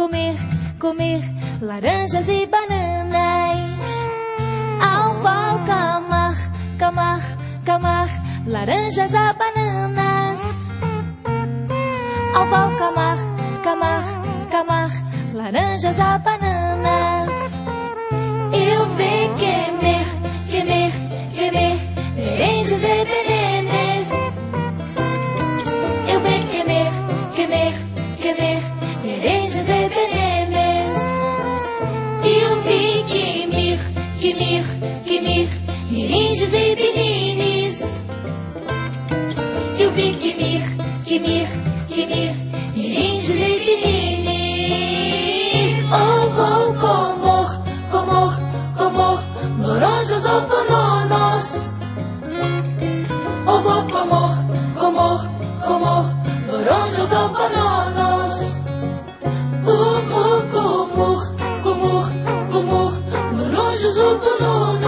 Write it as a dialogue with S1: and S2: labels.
S1: comer, comer laranjas e bananas. Ao camar, camar, camar laranjas a bananas. Ao camar, camar, camar laranjas a bananas. Eu vi quemer, quemer, quemer laranjas e bananas. Eu vi quemer, quemer, quemer laranjas e bananas. Eu vi quemer, quemer, quemer laranjas e bananas. Eu vi quemer, quemer, quemer laranjas e bananas. Oh, vou comer, comer laranjas ou bananas. Oh, vou comer laranjas ou bananas. Vou comer laranjas ou bananas.